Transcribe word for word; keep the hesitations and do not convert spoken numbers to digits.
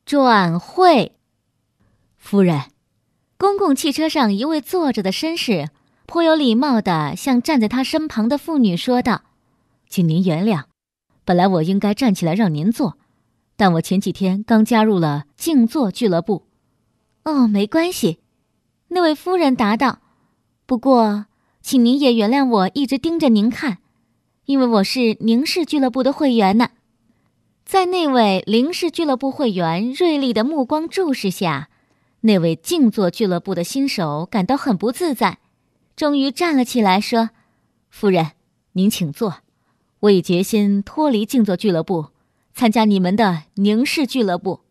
转会。夫人，公共汽车上一位坐着的绅士颇有礼貌地向站在他身旁的妇女说道：请您原谅，本来我应该站起来让您坐，但我前几天刚加入了静坐俱乐部。哦，没关系，那位夫人答道，不过请您也原谅我一直盯着您看，因为我是凝视俱乐部的会员呢。在那位凝视俱乐部会员锐利的目光注视下，那位静坐俱乐部的新手感到很不自在，终于站了起来说：夫人，您请坐，我已决心脱离静坐俱乐部，参加你们的凝视俱乐部。